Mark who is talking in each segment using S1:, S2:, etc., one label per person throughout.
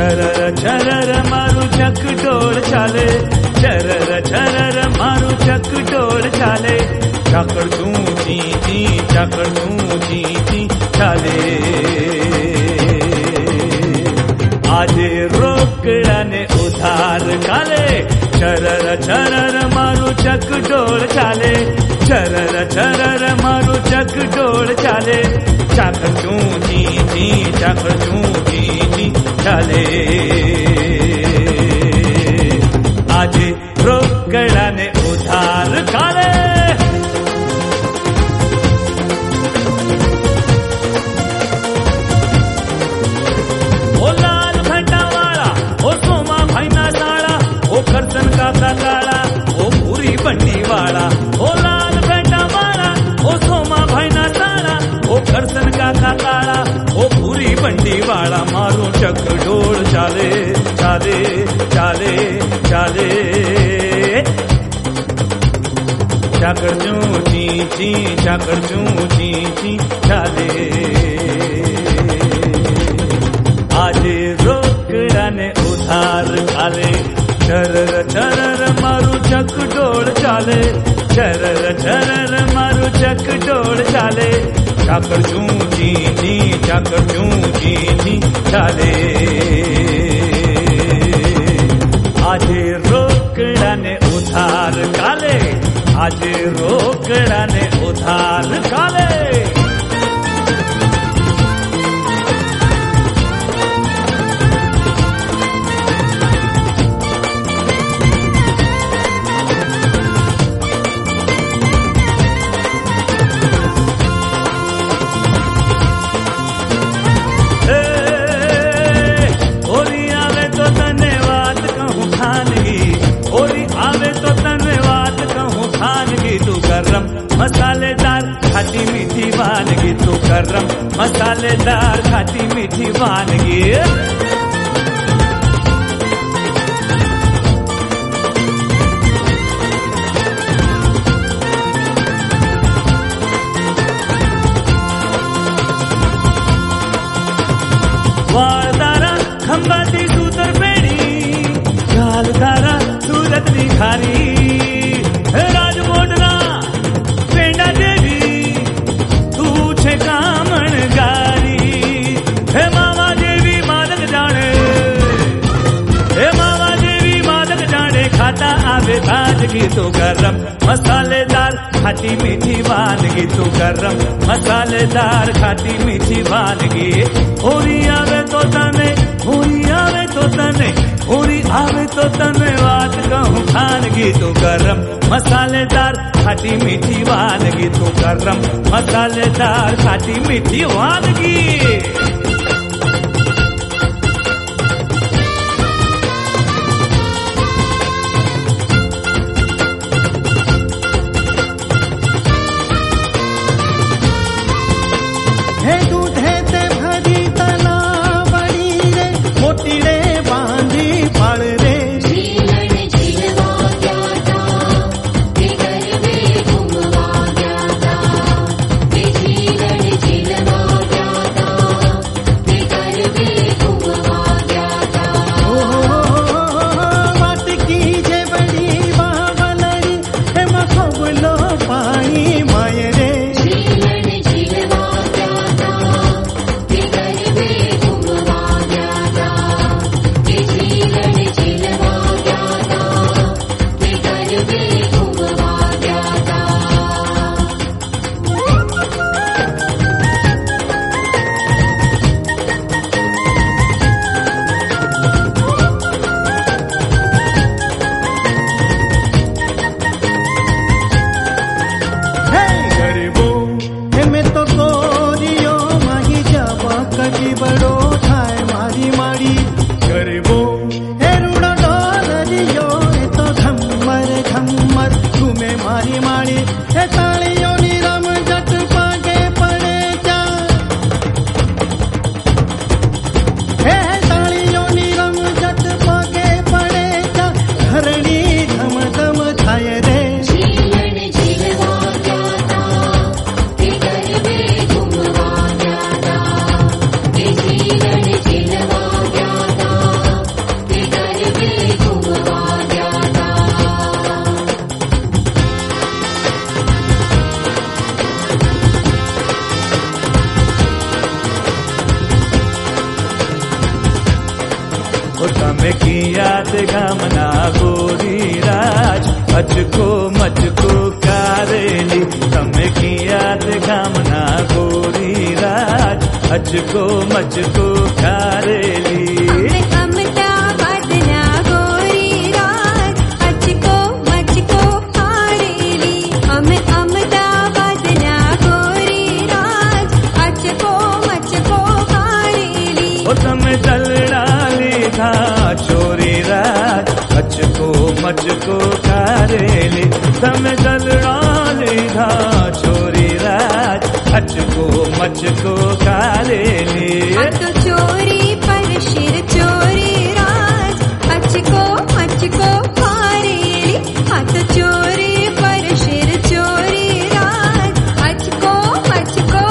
S1: छरर छरर मारू चकडोळ चाले, छरर छरर मारू चकडोळ चाले, चाकड़ चूं ची ची चाकड़ चूं ची ची चाले। આજે રોકડાને ઉધાર કાલે, છરર છરર મારું ચકડોળ ચાલે, છરર છરર મારું ચકડોળ ચાલે, ચાકર ચૂંચી છી ચાકર ચૂંચી છી ચાલે। આજે રોકડાને ઉધાર કાલે। करसन काका काला ओ पूरी बंडी वाला, ओ लाल बेटा वाला ओ सोमा भाई ना साला, ओ करसन काका काला ओ पूरी बंडी वाला, मारू चकडोळ चाले चाले चाले चाले। चाकड़ चूं ची ची चाकड़ चूं ची ची चाले। આજે રોકડાને ઉધાર કાલે, छरर छरर मारू चकडोळ चाले, छरर छरर मारू चकडोळ चाले, चाकड़ चूं ची ची चाकड़ चूं ची ची चाले। આજે રોકડાને ઉધાર કાલે, આજે રોકડાને ઉધાર કાલે। मसालेदार खाटी मीठी वानगी तू गरम, मसालेदार खाटी मीठी वानगी। वाळदारा खंबाती सूतर पेणी, गालदारा सूरतनी खारी, राजकोटना पेंडा देवी तू छे कामणगारी। हे मामा देवी मादक जाने, हे मामा देवी मादक जाने, खाता आवे ताजगी तू गरम, मसालेदार खाटी मीठी वानगी तू गरम, मसालेदार खाटी मीठी वानगी। होरी आवे तो तने, होरी आवे तो तने, होरी आवे तो तने बात कहूं खानगी तू गरम, मसालेदार खाटी मीठी वानगी तू गरम, मसालेदार खाटी मीठी वानगी। તમે કિયાત ગામના ગોરીરાજ અચકો મચકો કારેલી તમે કિયાત ગામના ગોરીરાજ અચકો મચકો કારેલી તમે દલડા લીધા ચોરી રાજ અચકો મચકો કારેલી તમે દલડા લીધા ચોરી રાજ અચકો મચકો કારેલી
S2: તો ચોરી પર શિર ચોરી રાજ અચકો મચકો કારેલી આ તો ચોરી પર શિર ચોરી રાજ અચકો મચકો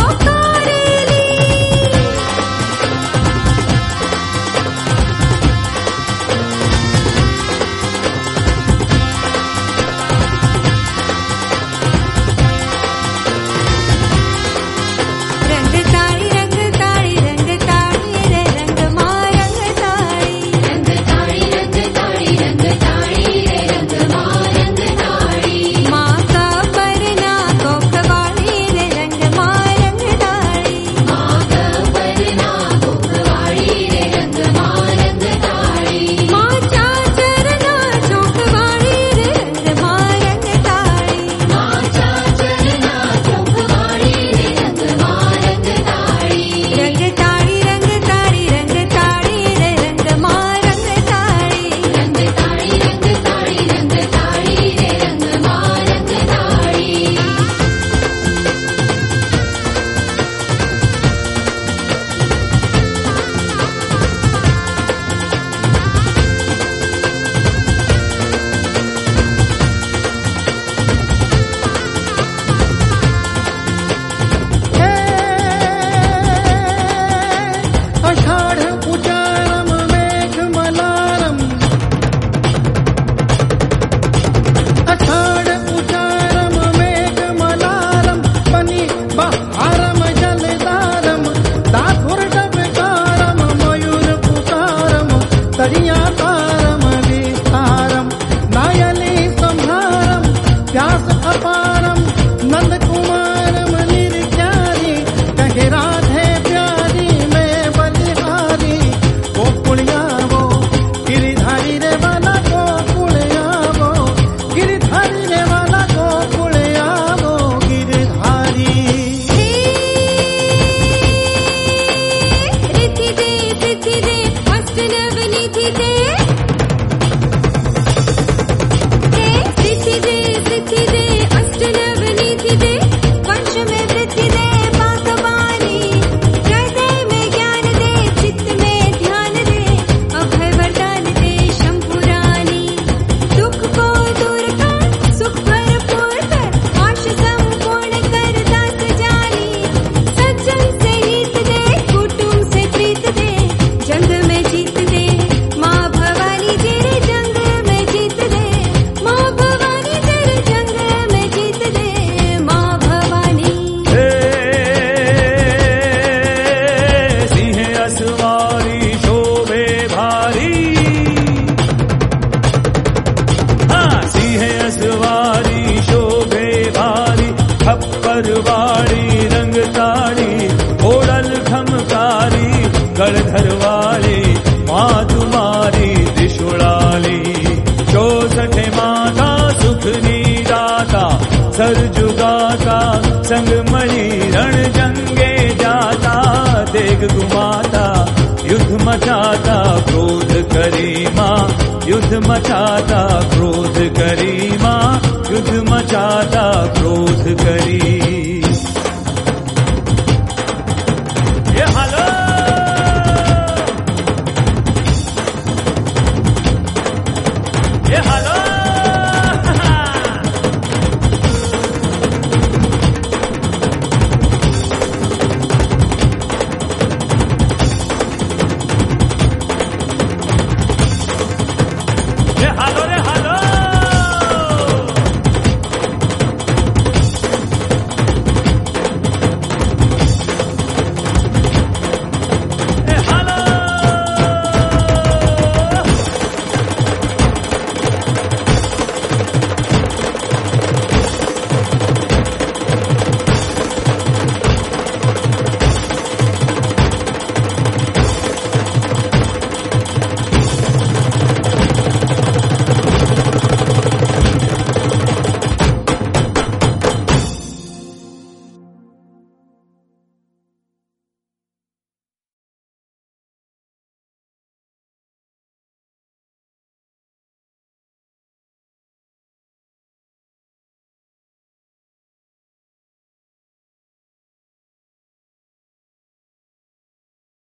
S1: वाली रंगताड़ी ओडल खमकारी गढ़धर वाली माँ तुम्हारी त्रिशूलाली 64 माता सुखनी दाता सरजुगाता संग मणि रण जंगे जाता देख गुमाता युद्ध मचाता क्रोध करी माँ युद्ध मचाता क्रोध करी माँ युद्ध मचाता क्रोध करी।